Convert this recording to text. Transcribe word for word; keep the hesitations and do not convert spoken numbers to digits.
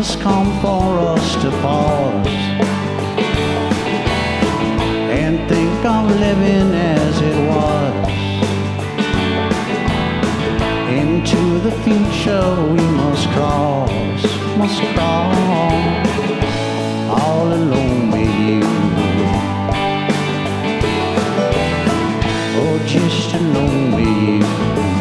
has come for us to pause and think of living as it was. Into the future we must cross, must cross, all alone with you. Oh, just alone with you.